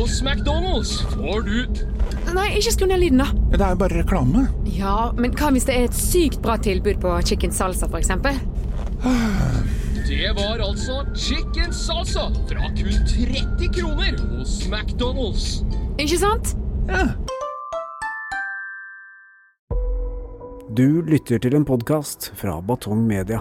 Hos McDonald's får du... Nei, ikke skru ned lyden da. Det jo bare reklame. Ja, men hva hvis det et sykt bra tilbud på chicken salsa for eksempel? Det var altså chicken salsa fra kun 30 kroner hos McDonald's. Ikke sant? Ja. Du lytter til en podcast fra Batong Media.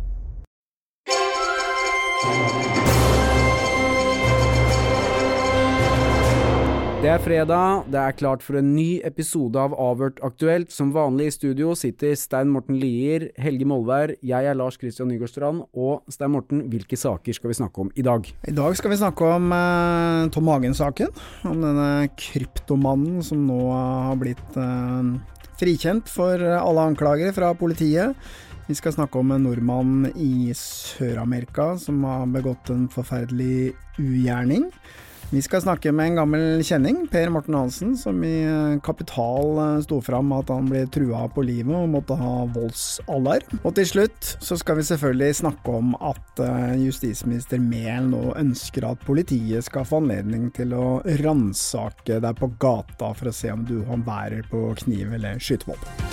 Det fredag, det klart for en ny episode av Avhørt Aktuelt. Som vanlig i studio sitter Stein Morten Lier, Helge Molvær, jeg Lars Christian Nygårdstrand, og Stein Morten, hvilke saker skal vi snakke om i dag? I dag skal vi snakke om Tom Hagen-saken, om denne kryptomannen som nå har blitt frikjent for alle anklagere fra politiet. Vi skal snakke om en nordmann i Sør-Amerika som har begått en forferdelig ugjerning. Vi skal snakke med en gammel kjenning, Per Morten Hansen, som i Kapital stod fram at han ble truet på livet og måtte ha voldsalarm. Og til slutt så skal vi selvfølgelig snakke om at justisminister Mehl nå ønsker at politiet skal få anledning til å ransake deg på gata for å se om du bærer på kniv eller skytevåpen.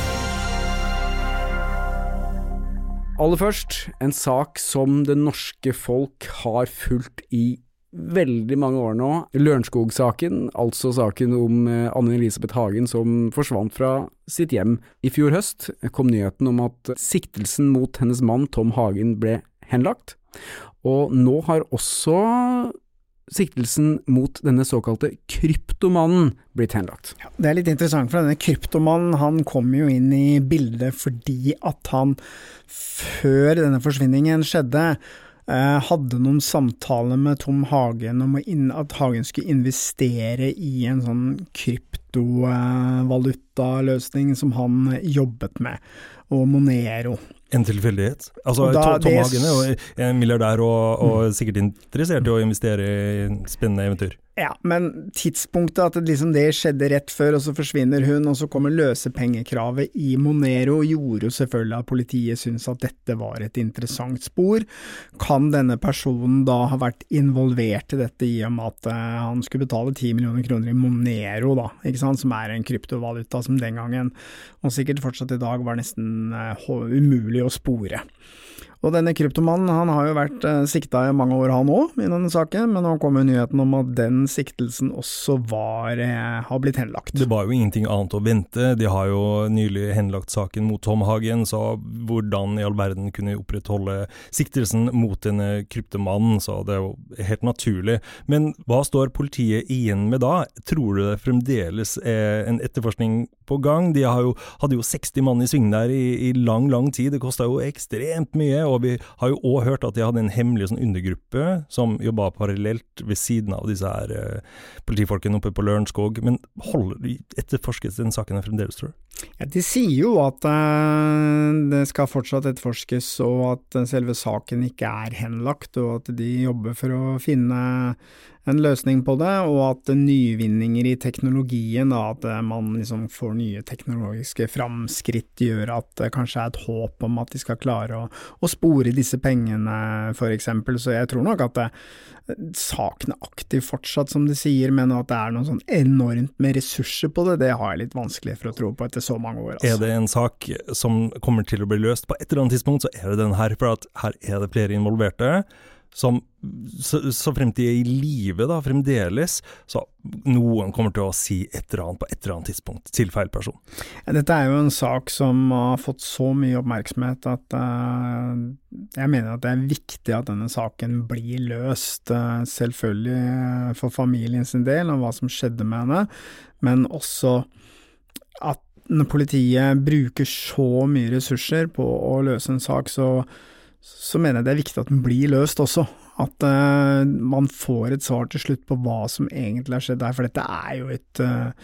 Aller først, en sak som det norske folk har fulgt i veldig mange år nå. Lørenskog-saken, altså saken om Anne-Elisabeth Hagen som forsvant fra sitt hjem. I fjor høst kom nyheten om at siktelsen mot hennes mann Tom Hagen ble henlagt, og nå har også siktelsen mot denne såkalte kryptomannen blitt henlagt. Ja, det litt interessant, for denne kryptomannen, han kom jo inn i bildet fordi at han før denne forsvinningen skjedde, hadde noen samtaler med Tom Hagen om at Hagen skulle investere i en sånn kryptovalutaløsning som han jobbet med, og Monero. En tilfeldighet. Altså, Tom Hagen jo en milliardær og sikkert interessert i å investere i spennende eventyr. Ja, men tidspunktet at det skjedde rett før, og så forsvinner hun, og så kommer løsepengekravet i Monero, gjorde jo selvfølgelig at politiet synes at dette var et interessant spor. Kan denne personen da ha vært involvert i dette i og med at han skulle betale 10 millioner kroner i Monero da, ikke sant, som en kryptovaluta som den gangen, og sikkert fortsatt i dag var nesten umulig å spore. Og denne kryptomannen, han har jo vært siktet i mange år han også i denne saken, men nå kommer nyheten om at den siktelsen også har blitt henlagt. Det var jo ingenting annet å vente. De har jo nylig henlagt saken mot Tom Hagen, så hvordan i all verden kunne opprettholde siktelsen mot denne kryptomannen, så det er jo helt naturlig. Men hva står politiet igjen med da? Tror du det fremdeles en etterforskning på gang? De hadde jo 60 mann i sving der i lang tid. Det kostet jo ekstremt mye, og vi har jo også hørt at de hadde en hemmelig sånn undergruppe som jobbet parallelt ved siden av disse her politifolkene oppe på Lørenskog. Men etterforskes den saken fremdeles, tror du? Ja, de sier jo at det skal fortsatt etterforskes, og at selve saken ikke henlagt, og at de jobber for å finne en løsning på det, og at nyvinninger i teknologien, at man liksom får nye teknologiske framskritt, gjør at det kanskje et håp om at de skal klare å spore disse pengene, for eksempel. Så jeg tror nok at saken aktiv fortsatt, som de sier, men at det noe sånn enormt med ressurser på det, det har jeg litt vanskelig for å tro på etter så mange år. Altså. Det en sak som kommer til å bli løst på et eller annet tidspunkt, så det den her, for at her det flere involverte, som så frem til i livet da, fremdeles, så noen kommer til å si et eller annet på et eller annet tidspunkt til feil person. Ja, dette jo en sak som har fått så mye oppmerksomhet at jeg mener at det viktig at denne saken blir løst, selvfølgelig for familien sin del og hva som skjedde med henne, men også at når politiet bruker så mye ressurser på å løse en sak, så mener jeg det viktig at den blir løst også. At man får et svar til slutt på hva som egentlig har skjedd der, for dette jo et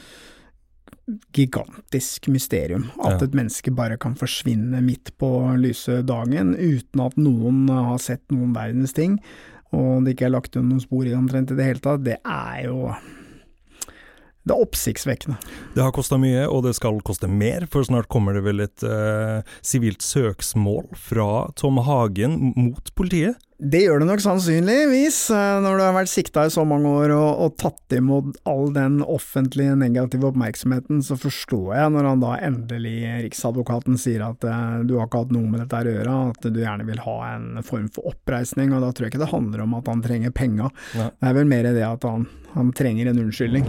gigantisk mysterium. At et menneske bare kan forsvinne midt på lyse dagen uten at noen har sett noen verdens ting, og det ikke lagt noen spor i omtrent i det hele tatt. Det jo Det oppsiktsvekkende. Det har kostet mye, og det skal koste mer, for snart kommer det vel et sivilt søksmål fra Tom Hagen mot politiet? Det gjør det nok sannsynligvis, når du har vært siktet i så mange år og tatt imot all den offentlige negative oppmerksomheten, så forstår jeg når han da endelig, Riksadvokaten, sier at du har ikke hatt noe med dette å gjøre, at du gjerne vil ha en form for oppreisning, og da tror jeg ikke det handler om at han trenger penger. Ja. Det er vel mer det at han trenger en unnskyldning.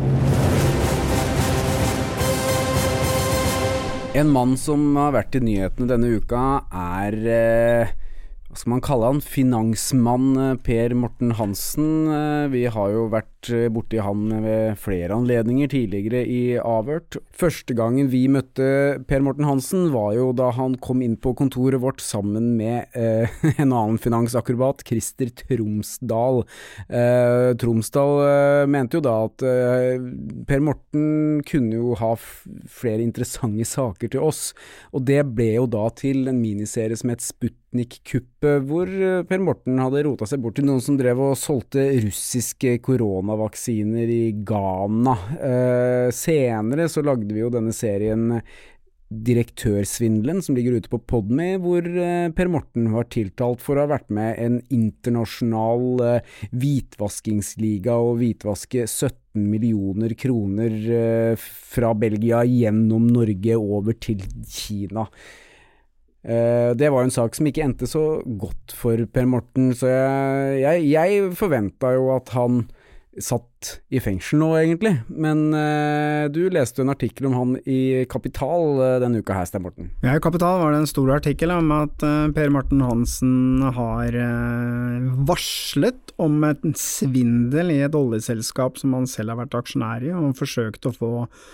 En mann som har vært i nyhetene denne uka hva skal man kalle han? Finansmann Per Morten Hansen. Vi har jo vært borti han ved flere anledninger tidligere i Avhørt. Første gangen vi møtte Per Morten Hansen var jo da han kom inn på kontoret vårt sammen med en annen finansakrobat, Christer Tromsdal. Tromsdal mente jo da at Per Morten kunne jo ha flere interessante saker til oss, og det ble jo da til en miniserie som het Sputnik-kuppet, hvor Per Morten hadde rotet seg bort til noen som drev og solgte russiske koronavaksiner i Ghana. Senere så lagde vi jo denne serien Direktørsvindelen, som ligger ute på Podme, hvor Per Morten var tiltalt for å ha vært med en internasjonal hvitvaskingsliga og hvitvaske 17 millioner kroner fra Belgia gjennom Norge over til Kina. Det var en sak som ikke endte så godt for Per Morten, så jeg forventet jo at han satt i fengsel nå egentlig, men du leste en artikkel om han i Kapital denne uka her, Stein Morten. Ja, i Kapital var det en stor artikkel om at Per Morten Hansen har varslet om en svindel i et oljeselskap som han selv har vært aksjonær i, og forsøkt å få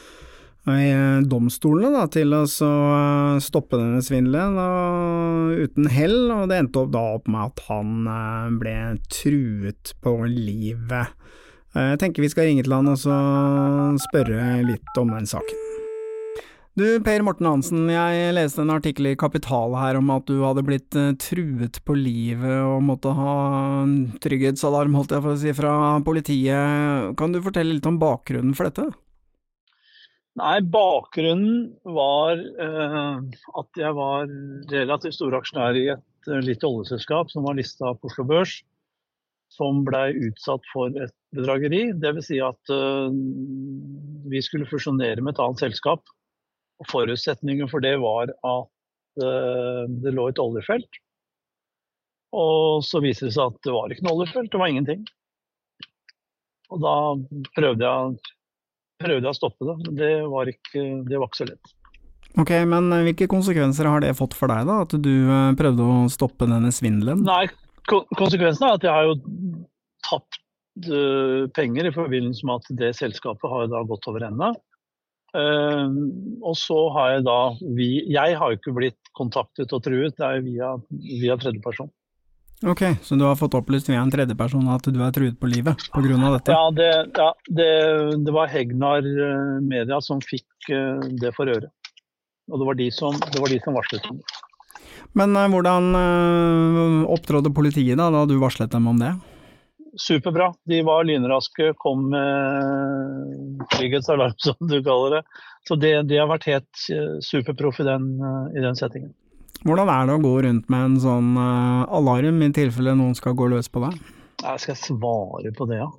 domstolene da, til å stoppe denne svindelen uten hell, og det endte opp med at han ble truet på livet. Jeg tenker vi skal ringe til han og så spørre litt om den saken. Du, Per Morten Hansen, jeg leste en artikkel i Kapital her om at du hadde blitt truet på livet og måtte ha en trygghetsalarm, holdt jeg for å si, fra politiet. Kan du fortelle litt om bakgrunnen for dette? Nei, bakgrunnen var at jeg var relativt stor aksjonær i et lite oljeselskap som var listet på Oslo Børs, som ble utsatt for et bedrageri. Det vil si at vi skulle fusjonere med et annet selskap. Og forutsetningen for det var at det lå et oljefelt. Og så viser det seg at det var ikke noe oljefelt, det var ingenting. Og da prøvde jeg å stoppe det, men det var ikke så lett. Ok, men hvilke konsekvenser har det fått for deg da, at du prøvde å stoppe denne svindelen? Nei, konsekvensen er at jeg har jo tapt penger i forbindelse med at det selskapet har da gått over ende. Og så har jeg har jo ikke blitt kontaktet og truet, det er via tredjeperson. Ok, så du har fått opplyst via en tredjeperson at du er truet på livet på grunn av dette? Ja, det var Hegnar Media som fikk det for øre. Og det var de som varslet om det. Men hvordan opptrådte politiet da du varslet dem om det? Superbra. De var lynraske, kom med trygghetsalarm, som du kaller det. Så de har vært helt superproff i den settingen. Hvordan er det å gå rundt med en sånn alarm i tilfelle noen skal gå løs på deg? Jeg skal svare på det, ja.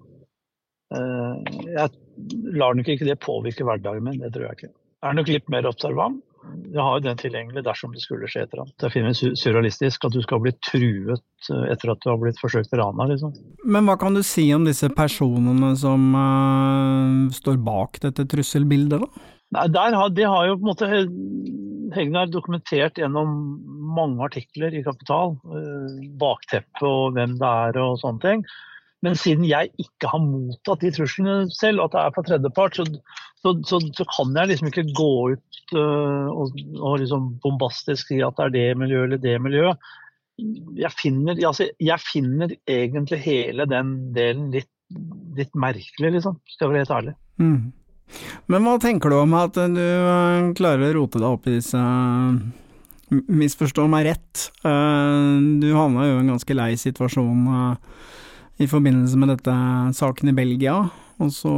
Jeg lar nok ikke det påvirke hverdagen min, det tror jeg ikke. Jeg er nok litt mer observant. Jeg har jo den tilgjengelig dersom det skulle skje et eller annet. Det finnes surrealistisk at du skal bli truet etter at du har blitt forsøkt ranet, liksom. Men hva kan du si om disse personene som står bak dette trusselbildet da? Nei, de har jo på en måte Hegnar dokumentert gjennom mange artikler i Kapital, bakteppe og hvem det er og sånne ting. Men siden jeg ikke har mottatt de truslene selv, at det er på tredjepart, så kan jeg liksom ikke gå ut og liksom bombastisk si at det er det miljøet eller det miljøet. Jeg finner egentlig hele den delen litt merkelig, liksom, skal jeg være helt ærlig. Mm. Men hva tenker du om at du klarer å rote deg opp i disse, misforstå meg rett, du havnet jo i en ganske lei situasjon i forbindelse med dette saken i Belgia, og så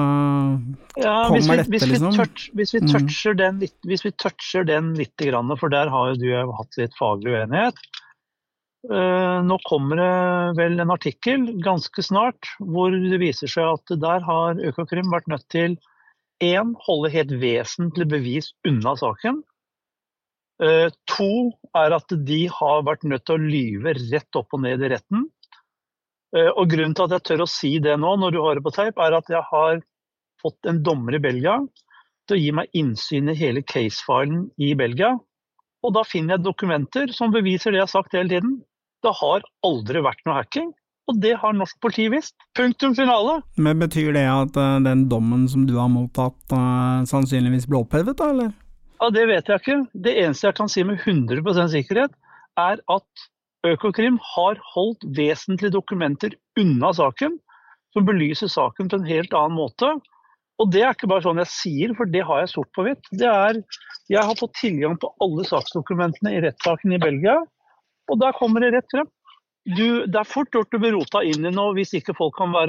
kommer dette liksom. Hvis vi toucher den litt grann, for der har jo du hatt litt faglig uenighet. Nå kommer det vel en artikkel ganske snart, hvor det viser seg at der har Økokrim vært nødt til 1. Holde helt vesentlig bevis unna saken. 2. At de har vært nødt til å lyve rett opp og ned i retten. Og grunnen til at jeg tør å si det nå, når du har det på teip, at jeg har fått en dommer i Belgia til å gi meg innsyn i hele casefilen i Belgia. Og da finner jeg dokumenter som beviser det jeg har sagt hele tiden. Det har aldri vært noe hacking, og det har norsk politi visst. Punktum finale. Men betyr det at den dommen som du har mottatt sannsynligvis ble opphevet, da, eller? Ja, det vet jeg ikke. Det eneste jeg kan si med 100% sikkerhet at Økokrim har holdt vesentlige dokumenter unna saken, som belyser saken på en helt annen måte. Og det ikke bare sånn jeg sier, for det har jeg sort på hvitt. Jeg har fått tilgang på alle saksdokumentene i rettssaken i Belgia, og der kommer det rett frem. Det fort gjort å bli rota inn i noe hvis ikke folk kan ha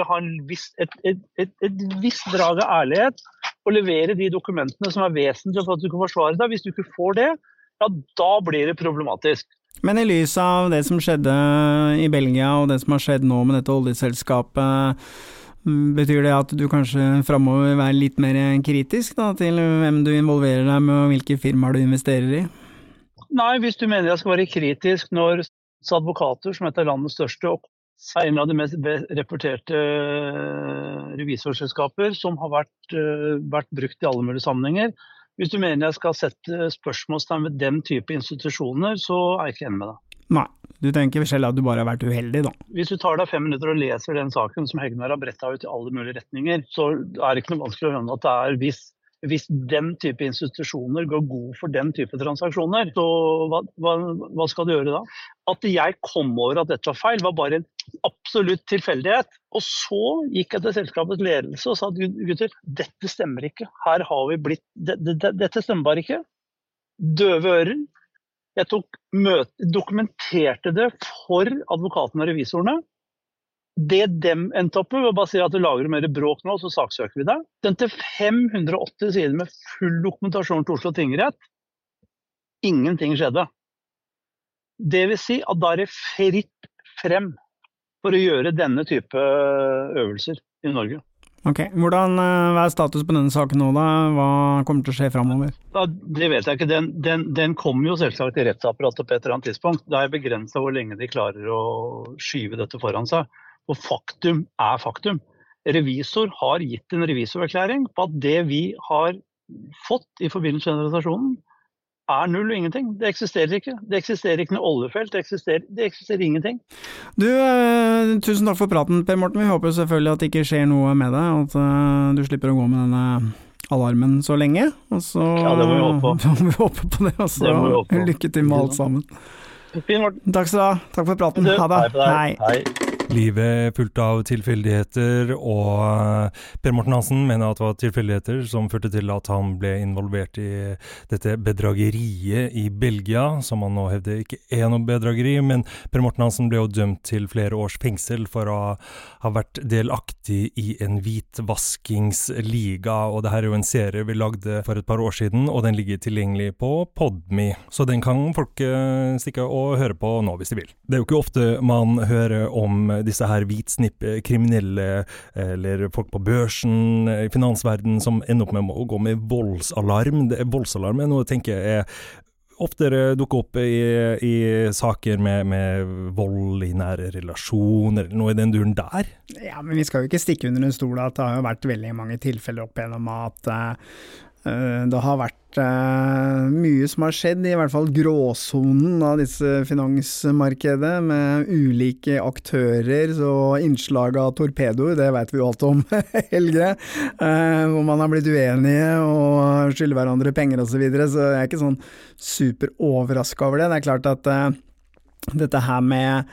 et visst drag av ærlighet og levere de dokumentene som vesentlige for at du kan forsvare deg. Hvis du ikke får det, ja, da blir det problematisk. Men i lys av det som skjedde i Belgia og det som har skjedd nå med dette oljeselskapet, betyr det at du kanskje fremover vil være litt mer kritisk da, til hvem du involverer deg med og hvilke firmaer du investerer i? Nei, hvis du mener jeg skal være kritisk når advokater, som er landets største, og en av de mest reporterte revisorselskaper som har vært brukt i alle mulige sammenhenger. Hvis du mener jeg skal sette spørsmålstegn ved den type institusjoner, så jeg ikke enig med deg. Nei, du tenker selv at du bare har vært uheldig da. Hvis du tar deg 5 minutter og leser den saken som Hegnar har brettet ut i alle mulige retninger, så det ikke noe vanskelig å skjønne at det hvis den type institusjoner går god for den type transaksjoner, så hva skal du gjøre da? At jeg kom over at dette var feil, var bare en absolutt tilfeldighet. Og så gikk jeg til selskapets ledelse og sa, gutter, dette stemmer ikke. Her har vi blitt, dette stemmer bare ikke. Døve ører. Jeg dokumenterte det for advokaten og revisorene. Det dem endte opp med, var bare å si at du lager mer bråk nå, så saksøker vi deg. Den til 580 sider med full dokumentasjon til Oslo tingrett. Ingenting skjedde. Det vil si at da det fritt frem for å gjøre denne type øvelser i Norge. Ok, hva status på denne saken nå da? Hva kommer til å skje fremover? Ja, det vet jeg ikke. Den kommer jo selvsagt i rettsapparatet på et eller annet tidspunkt. Det begrenset hvor lenge de klarer å skyve dette foran seg. Og faktum er faktum. Revisor har gitt en revisorerklæring på at det vi har fått i forbindelse med transaksjonen er null og ingenting. Det eksisterer ikke. Det eksisterer ikke noe oljefelt. Det eksisterer ingenting. Du, tusen takk for praten, Per Morten. Vi håper selvfølgelig at det ikke skjer noe med deg, at du slipper å gå med denne alarmen så lenge. Og så, ja, det må vi håpe på. Vi håper på det, og så lykke til med alt sammen. Fint, Morten. Takk skal du ha. Takk for praten. Ha det. Hei. Livet er fullt av tilfeldigheter, og Per Morten Hansen mener at det var tilfeldigheter som førte til at han ble involvert i dette bedrageriet i Belgia, som han nå hevder ikke er noe bedrageri, men Per Morten Hansen ble jo dømt til flere års fengsel for å ha vært delaktig i en hvitvaskingsliga, og det her er jo en serie vi lagde for et par år siden, og den ligger tilgjengelig på Podme, så den kan folk stikke og høre på nå hvis de vil. Det er jo ikke ofte man hører om disse her hvitsnippe kriminelle eller folk på børsen i finansverden som ender opp med å gå med voldsalarm. Voldsalarm er noe jeg tenker er oftere dukker opp i saker med vold i nære relasjoner, eller noe i den duren der. Ja, men vi skal jo ikke stikke under en stol at det har jo vært veldig mange tilfeller opp gjennom at det har vært mye som har skjedd, i hvert fall gråsonen av disse finansmarkedet, med ulike aktører og innslag av torpedoer, det vet vi jo alt om, Helge, hvor man har blitt uenige og skylder hverandre penger og så videre, så jeg er ikke sånn super overrasket over det. Det er klart at dette her med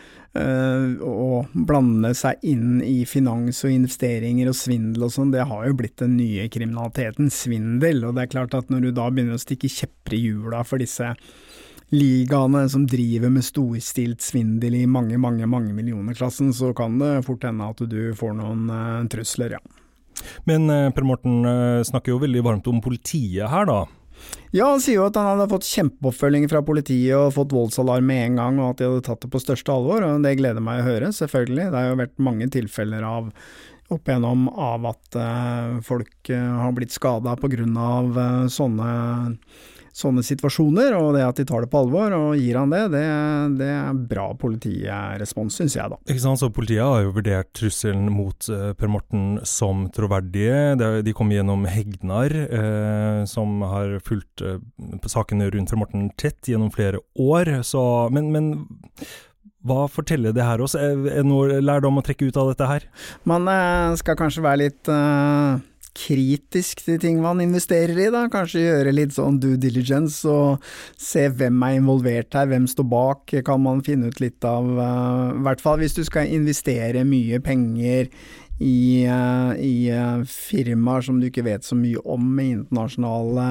å blande seg inn i finans og investeringer og svindel og sånn, det har jo blitt den nye kriminaliteten, svindel, og det er klart at når du da begynner å stikke kjepper i hjula for disse ligaene som driver med storstilt svindel i mange millioner klassen, så kan det fort hende at du får noen trusler, ja. Men Per Morten snakker jo veldig varmt om politiet her da. Ja, han sier jo at han hadde fått kjempeoppfølging fra politiet og fått voldsalarm med en gang, og at de hadde tatt det på største alvor, og det gleder meg å høre, selvfølgelig. Det har jo vært mange tilfeller opp igjennom av at folk har blitt skadet på grunn av sånne situasjoner, og det at de tar det på alvor og gir han det er bra politirespons, synes jeg da. Ikke sant, så politiet har jo vurdert trusselen mot Per Morten som troverdige. De kom gjennom Hegnar, som har fulgt sakene rundt Per Morten tett gjennom flere år, men hva forteller det her oss? Er noe lærdom å trekke ut av dette her? Man skal kanskje være litt kritisk til ting man investerer i da, kanskje gjøre litt sånn due diligence og se hvem er involvert her, hvem står bak, kan man finne ut litt av, i hvert fall hvis du skal investere mye penger i firmaer som du ikke vet så mye om med internasjonale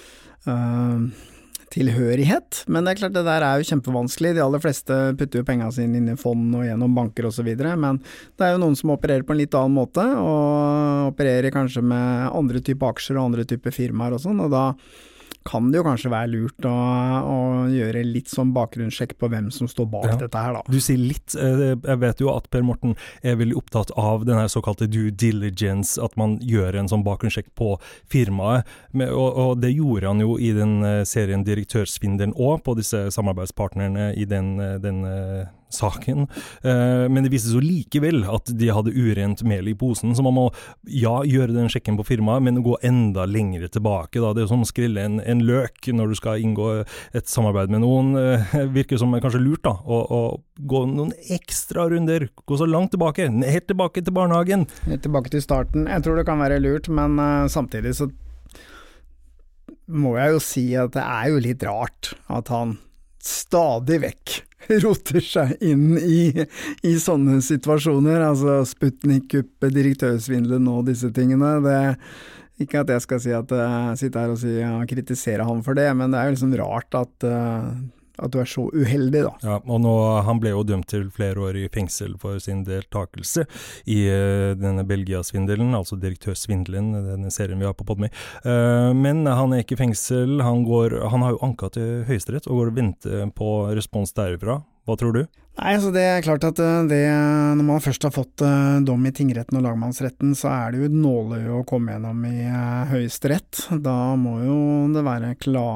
tilhørighet, men det er klart det der er jo kjempevanskelig, de aller fleste putter jo pengene sine inn i fond og gjennom banker og så videre, men det er jo noen som opererer på en litt annen måte, og opererer kanskje med andre typer aksjer og andre typer firmaer og sånn, og da kan det jo kanskje være lurt å gjøre litt sånn bakgrunnssjekk på hvem som står bak dette her da. Du sier litt, jeg vet jo at Per Morten er veldig opptatt av den her såkalte due diligence, at man gjør en sånn bakgrunnssjekk på firmaet, og det gjorde han jo i den serien Direktørsvindelen og på disse samarbeidspartnerne i den saken, men det vises jo likevel at de hadde urent mel i posen, så man må gjøre den sjekken på firmaet, men gå enda lengre tilbake da. Det er jo som å skrille en løk når du skal inngå et samarbeid med noen, virker som kanskje lurt da, å gå noen ekstra runder, gå så langt tilbake, helt tilbake til barnehagen. Helt tilbake til starten, jeg tror det kan være lurt, men samtidig så må jeg jo si at det er jo litt rart at han stadig vekk roter seg inn i sånne situasjoner, altså Sputnik-kuppet, direktørsvindelen og disse tingene. Ikke at jeg skal si at jeg sitter her og kritiserer han for det, men det er jo liksom rart at du er så uheldig da. Ja, og han ble jo dømt til flere år i fengsel for sin deltakelse i denne Belgia-svindelen, altså direktørsvindelen, denne serien vi har på Podme. Men han er ikke i fengsel, han har jo anket til Høyesterett og går og venter på respons derifra. Hva tror du? Nei, så det er klart at når man først har fått dom i tingretten og lagmannsretten, så er det jo et nåløye å komme gjennom i Høyesterett. Da må jo det være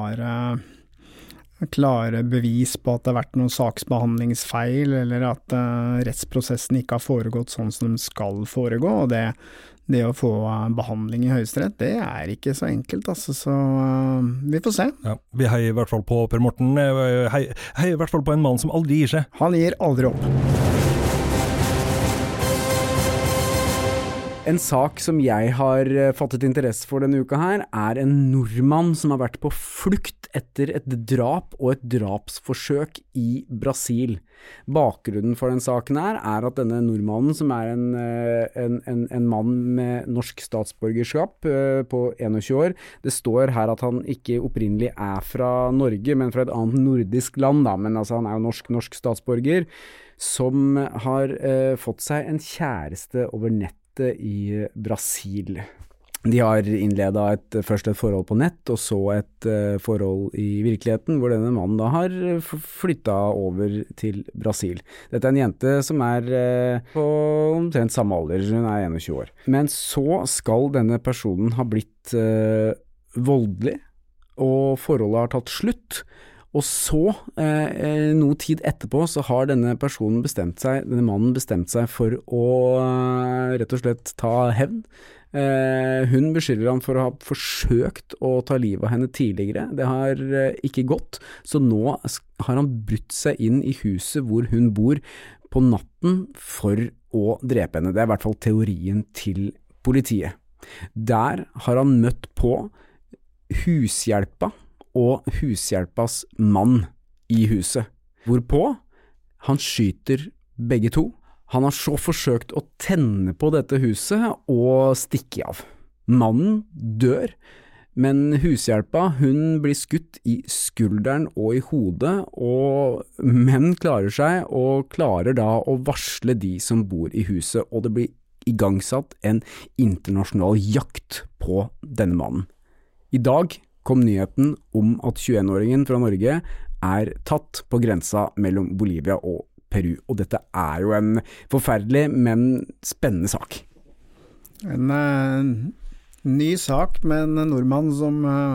klare bevis på at det har vært noen saksbehandlingsfeil, eller at rettsprosessen ikke har foregått sånn som den skal foregå, og det å få behandling i Høyesterett, det er ikke så enkelt, altså, så vi får se. Ja, vi heier i hvert fall på Per Morten, heier i hvert fall på en mann som aldri gir seg. Han gir aldri opp. En sak som jeg har fattet interesse for denne uka her, er en nordmann som har vært på flukt etter et drap og et drapsforsøk i Brasil. Bakgrunnen for den saken her er at denne nordmannen, som er en mann med norsk statsborgerskap på 21 år, det står her at han ikke opprinnelig er fra Norge, men fra et annet nordisk land da, men altså han er jo norsk statsborger, som har fått seg en kjæreste over nett i Brasil. De har innledet først et forhold på nett, og så et forhold i virkeligheten, hvor denne mannen da har flyttet over til Brasil. Dette er en jente som er på omtrent samme alder, hun er 21 år. Men så skal denne personen ha blitt voldelig, og forholdet har tatt slutt. Og så, noe tid etterpå, så har denne mannen bestemt seg for å rett og slett ta hevn. Hun beskylder ham for å ha forsøkt å ta livet av henne tidligere. Det har ikke gått, så nå har han brutt seg inn i huset hvor hun bor på natten for å drepe henne. Det er i hvert fall teorien til politiet. Der har han møtt på hushjelpa og hushjelpas mann i huset, hvorpå han skyter begge to. Han har så forsøkt å tenne på dette huset og stikke av. Mannen dør, men hushjelpa, hun blir skutt i skulderen og i hodet, men klarer seg og klarer da å varsle de som bor i huset, og det blir igangsatt en internasjonal jakt på denne mannen. I dag kom nyheten om at 21-åringen fra Norge tatt på grensa mellom Bolivia og Peru, og dette jo en forferdelig, men spennende sak. En ny sak med en nordmann som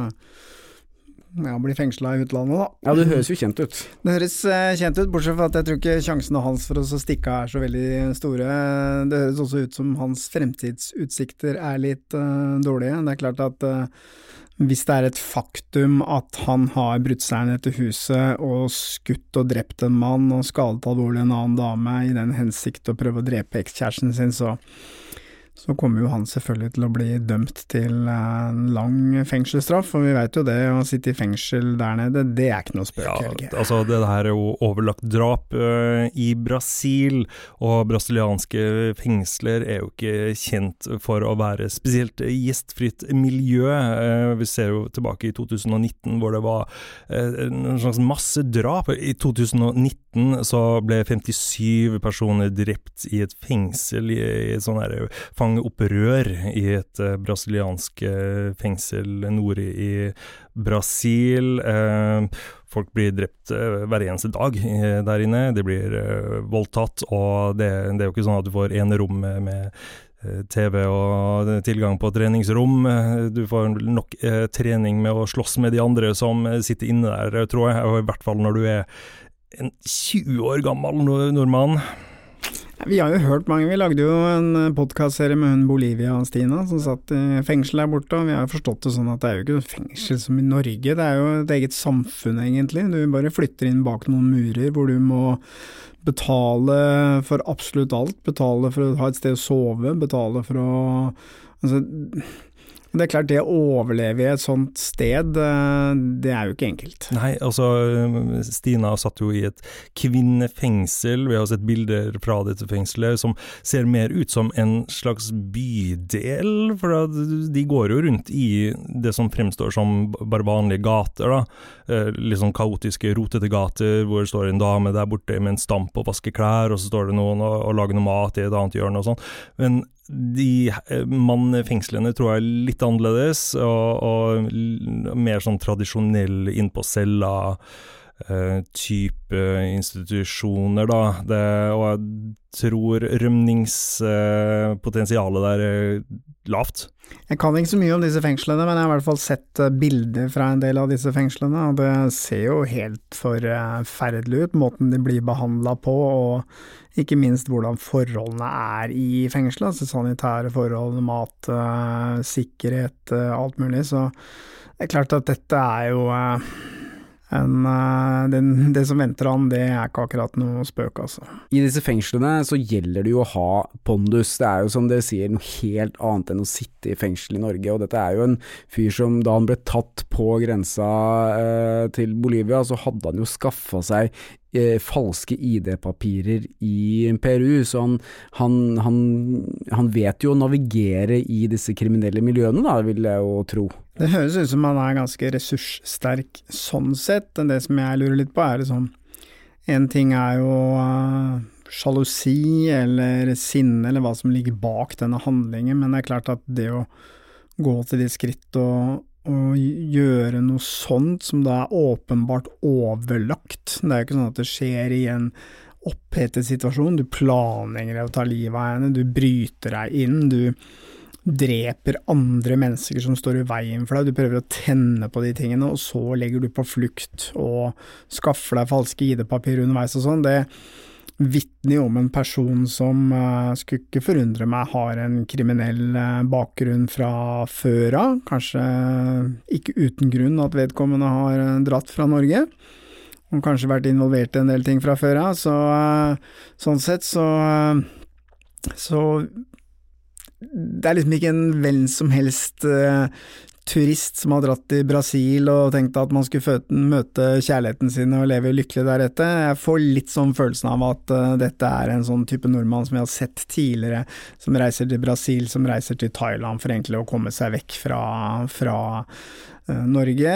blir fengslet i utlandet da. Ja, det høres jo kjent ut. Det høres kjent ut, bortsett fra at jeg tror ikke sjansene hans for å stikke så veldig store. Det høres også ut som hans fremtidsutsikter litt dårlige. Det klart at hvis det et faktum at han har brutt seg ned til huset og skutt og drept en mann og skadet alvorlig en annen dame i den hensikt å prøve å drepe ekskjæresten sin, så kommer jo han selvfølgelig til å bli dømt til en lang fengselsstraff, og vi vet jo det, å sitte i fengsel der nede, det ikke noe spøk. Ja, altså det her jo overlagt drap i Brasil, og brasilianske fengsler jo ikke kjent for å være spesielt gjestfritt miljø. Vi ser jo tilbake i 2019, hvor det var en slags masse drap. I 2019 så ble 57 personer drept i et fengsel, i et sånn her opprør i et brasiliansk fengsel nord i Brasil. Folk blir drept hver eneste dag der inne. De blir voldtatt, og det jo ikke sånn at du får en rom med TV og tilgang på treningsrom. Du får nok trening med å slåss med de andre som sitter inne der, tror jeg, og i hvert fall når du en 20 år gammel nordmann. Vi har jo hørt mange, vi lagde jo en podcastserie med hun Bolivia og Stina som satt i fengsel der borte, og vi har jo forstått det sånn at det jo ikke noe fengsel som i Norge, det jo et eget samfunn egentlig. Du bare flytter inn bak noen murer hvor du må betale for absolutt alt, betale for å ha et sted å sove, betale for å det klart, det å overleve i et sånt sted, det jo ikke enkelt. Nei, altså, Stina satt jo i et kvinnefengsel. Vi har sett bilder fra dette fengselet som ser mer ut som en slags bydel, for de går jo rundt i det som fremstår som bare vanlige gater, da. Litt sånn kaotiske, rotete gater, hvor det står en dame der borte med en stamp og vasker klær, og så står det noen og lager noe mat i et annet hjørne og sånn. Men de mannfengslene tror jeg litt annerledes, og mer sånn tradisjonell inn på cella type institusjoner da. Og jeg tror rømningspotensialet der lavt. Jeg kan ikke så mye om disse fengslene, men jeg har i hvert fall sett bilder fra en del av disse fengslene, og det ser jo helt forferdelig ut, måten de blir behandlet på, og ikke minst hvordan forholdene i fengselet, altså sanitære forhold, mat, sikkerhet, alt mulig, så det klart at dette jo det som venter han, det ikke akkurat noe spøk, altså. I disse fengslene så gjelder det jo å ha pondus. Det jo som dere sier noe helt annet enn å sitte i fengsel i Norge, og dette jo en fyr som da han ble tatt på grensa til Bolivia, så hadde han jo skaffet seg falske ID-papirer i Peru, så han vet jo å navigere i disse kriminelle miljøene da, vil jeg jo tro. Det høres ut som han ganske ressurssterk sånn sett, men det som jeg lurer litt på liksom, en ting jo sjalusi eller sinne eller hva som ligger bak denne handlingen, men det klart at det å gå til de skritt og gjøre noe sånt som da åpenbart overlagt. Det jo ikke sånn at det skjer i en opphetet situasjon. Du planlegger å ta livet av henne, du bryter deg inn, du dreper andre mennesker som står i veien for deg, du prøver å tenne på de tingene, og så legger du på flukt og skaffer deg falske ID-papir underveis og sånn. Det vitner om en person som skulle ikke forundre meg har en kriminell bakgrunn fra før av, kanskje ikke uten grunn at vedkommende har dratt fra Norge, og kanskje vært involvert i en del ting fra før av, så sånn sett så det liksom ikke en venn som helst turist som har dratt til Brasil og tenkte at man skulle møte kjærligheten sin og leve lykkelig deretter. Jeg får litt sånn følelsen av at dette en sånn type nordmann som vi har sett tidligere, som reiser til Brasil, som reiser til Thailand for egentlig å komme seg vekk fra Norge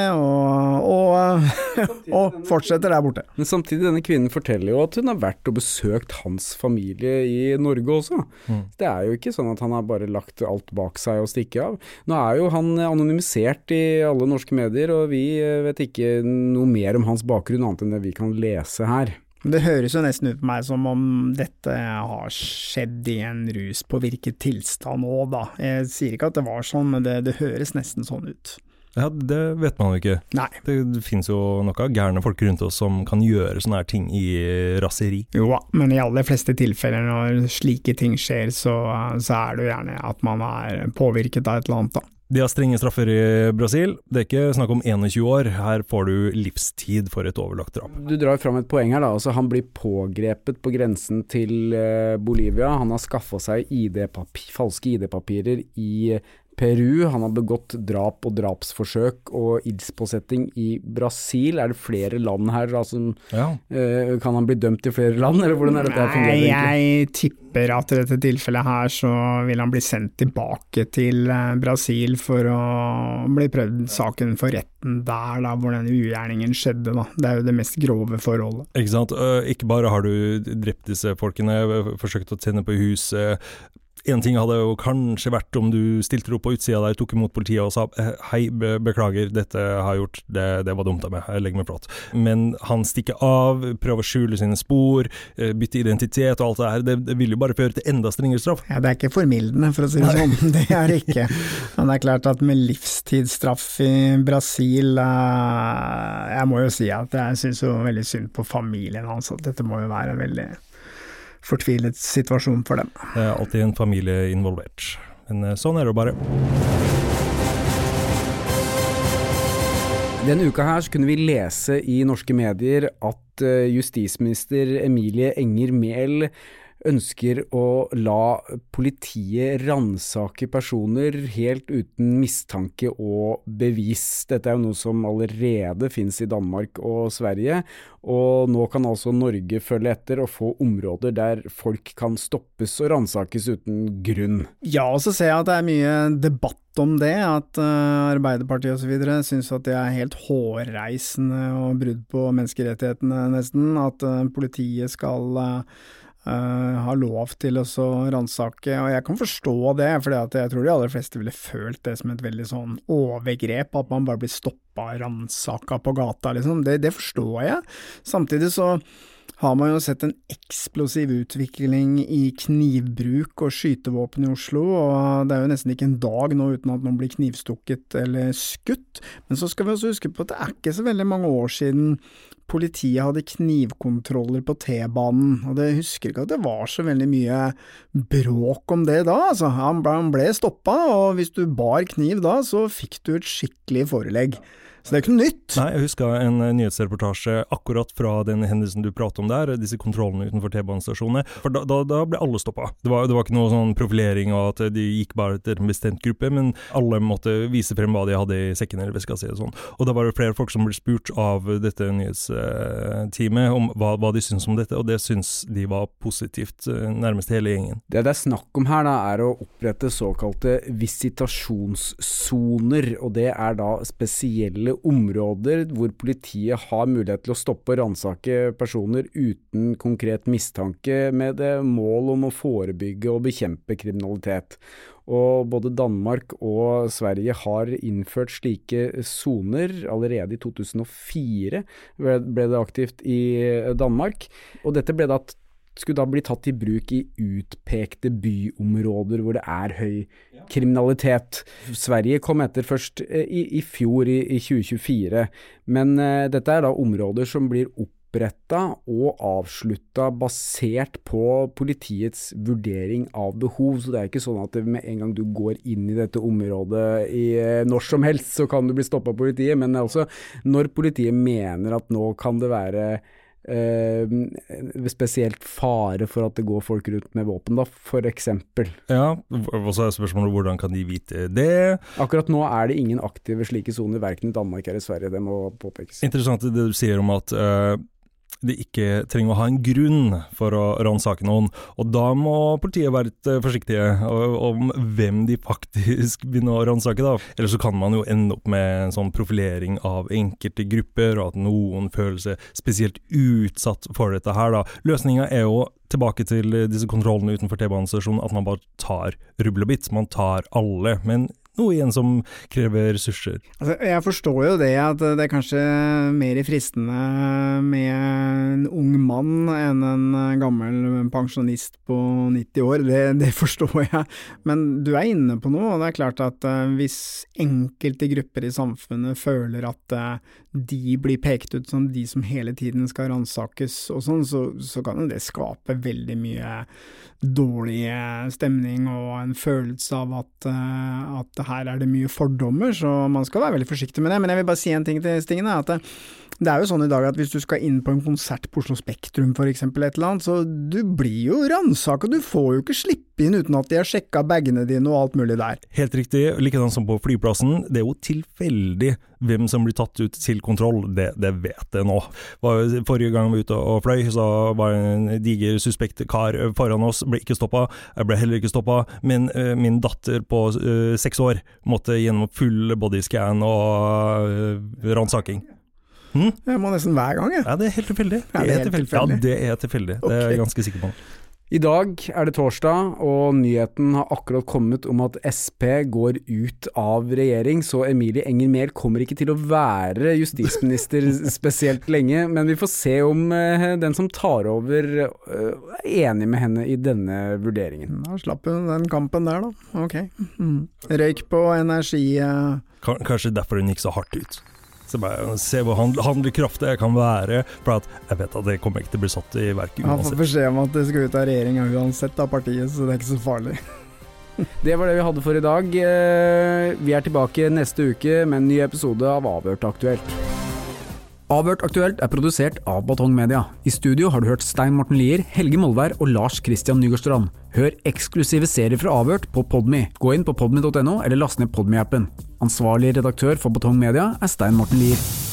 og fortsetter der borte. Men samtidig, denne kvinnen forteller jo at hun har vært og besøkt hans familie i Norge også. Det er jo ikke sånn at han har bare lagt alt bak seg og stikke av. Nå er jo han anonymisert i alle norske medier, og vi vet ikke noe mer om hans bakgrunn annet enn det vi kan lese her. Det høres jo nesten ut på meg som om dette har skjedd i en ruspåvirket tilstand også da. Jeg sier ikke at det var sånn, men det høres nesten sånn ut. Ja, det vet man jo ikke. Nei. Det finnes jo noen gærne folk rundt oss som kan gjøre sånne her ting i raseri. Jo, men i alle fleste tilfeller når slike ting skjer, så er det jo gjerne at man er påvirket av et eller annet da. De har strenge straffer i Brasil. Det er ikke snakk om 21 år. Her får du livstid for et overlagt drap. Du drar fram et poeng her da. Altså, han blir pågrepet på grensen til Bolivia. Han har skaffet seg falske ID-papirer i Peru, han har begått drap og drapsforsøk og ildspåsetting i Brasil. Er det flere land her da, som kan han bli dømt i flere land, eller hvordan er dette fungerer egentlig? Jeg tipper at i dette tilfellet her så vil han bli sendt tilbake til Brasil for å bli prøvd saken for retten der da, hvor denne ugjerningen skjedde da. Det er jo det mest grove forholdet. Ikke sant? Ikke bare har du drept disse folkene, forsøkt å tenne på huset. En ting hadde jo kanskje vært om du stilte opp på utsida der, tok imot politiet og sa hei, beklager, dette har jeg gjort, det var dumt av meg, jeg legger meg flott. Men han stikker av, prøver å skjule sine spor, bytte identitet og alt det her, det vil jo bare føre til enda strengere straff. Ja, det er ikke formildende for å si det sånn, det er det ikke. Men det er klart at med livstidsstraff i Brasil, jeg må jo si at jeg synes jo veldig synd på familien hans, at dette må jo være veldig fortvilet situasjon for dem. Det er alltid en familie involvert, men sånn er det bare. Denne uka her så kunne vi lese i norske medier at justisminister Emilie Enger Mehl ønsker å la politiet ransake personer helt uten mistanke og bevis. Dette er jo noe som allerede finnes i Danmark og Sverige, og nå kan altså Norge følge etter og få områder der folk kan stoppes og ransakes uten grunn. Ja, og så ser jeg at det er mye debatt om det, at Arbeiderpartiet og så videre synes at det er helt hårreisende og brudd på menneskerettighetene nesten, at politiet skal har lov til å ransake, og jeg kan forstå det, for jeg tror de aller fleste ville følt det som et veldig sånn overgrep, at man bare blir stoppet og ransaka på gata, liksom. Det forstår jeg. Samtidig så har man jo sett en eksplosiv utvikling i knivbruk og skytevåpen i Oslo, og det er jo nesten ikke en dag nå uten at noen blir knivstukket eller skutt. Men så skal vi også huske på at det er ikke så veldig mange år siden politiet hadde knivkontroller på T-banen, og det husker ikke at det var så veldig mye bråk om det da. Altså, han ble stoppet, og hvis du bar kniv da, så fikk du et skikkelig forelegg. Så det er ikke noe nytt. Nei, jeg husker en nyhetsreportasje akkurat fra den hendelsen du pratet om der, disse kontrollene utenfor T-banestasjonene, for da ble alle stoppet. Det var ikke noe sånn profilering av at de gikk bare til en bestemt gruppe, men alle måtte vise frem hva de hadde i sekken eller veska si og sånn. Og da var det flere folk som ble spurt av dette nyhetsteamet om hva de syns om dette, og det syns de var positivt, nærmest hele gjengen. Det er snakk om her da, er å opprette såkalte visitasjonssoner, og det er da spesielle områder hvor politiet har mulighet til å stoppe og ransake personer uten konkret mistanke med det mål om å forebygge og bekjempe kriminalitet. Og både Danmark og Sverige har innført slike soner. Allerede i 2004 ble det aktivt i Danmark, og dette skulle da bli tatt i bruk i utpekte byområder hvor det er høy kriminalitet. Sverige kom etter først i fjor, i 2024, men dette er da områder som blir opprettet og avsluttet basert på politiets vurdering av behov, så det er ikke sånn at med en gang du går inn i dette området når som helst, så kan du bli stoppet av politiet, men altså når politiet mener at nå kan det være spesielt fare for at det går folk rundt med våpen da, for eksempel. Ja, og så er spørsmålet hvordan kan de vite det? Akkurat nå er det ingen aktive slike soner, hverken i Danmark eller Sverige, det må påpekes. Interessant det du sier om at de ikke trenger å ha en grunn for å ransake noen, og da må politiet være litt forsiktige om hvem de faktisk begynner å ransake da. Eller så kan man jo ende opp med en sånn profilering av enkelte grupper, og at noen føler seg spesielt utsatt for dette her da. Løsningen jo tilbake til disse kontrollene utenfor T-banestasjonen, at man bare tar rubbel og bit, man tar alle, men noe igjen som krever ressurser. Altså, jeg forstår jo det at det kanskje mer fristende med en ung mann enn en gammel pensjonist på 90 år, det forstår jeg. Men du inne på noe, og det klart at hvis enkelte grupper i samfunnet føler at de blir pekt ut som de som hele tiden skal ransakes og sånn, så kan jo det skape veldig mye dårlig stemning og en følelse av at her det mye fordommer, så man skal være veldig forsiktig med det. Men jeg vil bare si en ting til Stingen, at det jo sånn i dag at hvis du skal inn på en konsert på Oslo Spektrum for eksempel et eller annet, så du blir jo ransaket, du får jo ikke slippe inn uten at de har sjekket bagene dine og alt mulig der. Helt riktig, likedan som på flyplassen, det jo tilfeldig hvem som blir tatt ut til kontroll, det vet jeg nå. Forrige gang vi var ute og fløy, så var en diger suspekt kar foran oss, ble ikke stoppet, jeg ble heller ikke stoppet, men min datter på 6 år måtte gjennom full bodyscan og ransaking. Jeg må nesten hver gang, jeg. Ja, det helt tilfeldig. Ja, det tilfeldig. Det jeg ganske sikker på. I dag det torsdag, og nyheten har akkurat kommet om at SP går ut av regjering, så Emilie Enger Mehl kommer ikke til å være justisminister spesielt lenge, men vi får se om den som tar over enig med henne i denne vurderingen. Da slapp hun den kampen der da, ok. Røyk på energi. Kanskje derfor hun gikk så hardt ut. Så bare se hvor handlekraft det kan være, for at jeg vet at det kommer ikke til å bli satt i verk uansett. Han får beskjed om at det skal ut av regjeringen uansett av partiet, så det ikke så farlig. Det var det vi hadde for i dag. Vi tilbake neste uke med en ny episode av Avhørt Aktuelt. Avhørt Aktuelt produsert av Batong Media. I studio har du hørt Stein Morten Lier, Helge Molvær og Lars Christian Nygårdstrand. Hør eksklusive serier fra Avhørt på Podme. Gå inn på podme.no eller last ned Podme-appen. Ansvarlig redaktør for Batong Media Stein Morten Lier.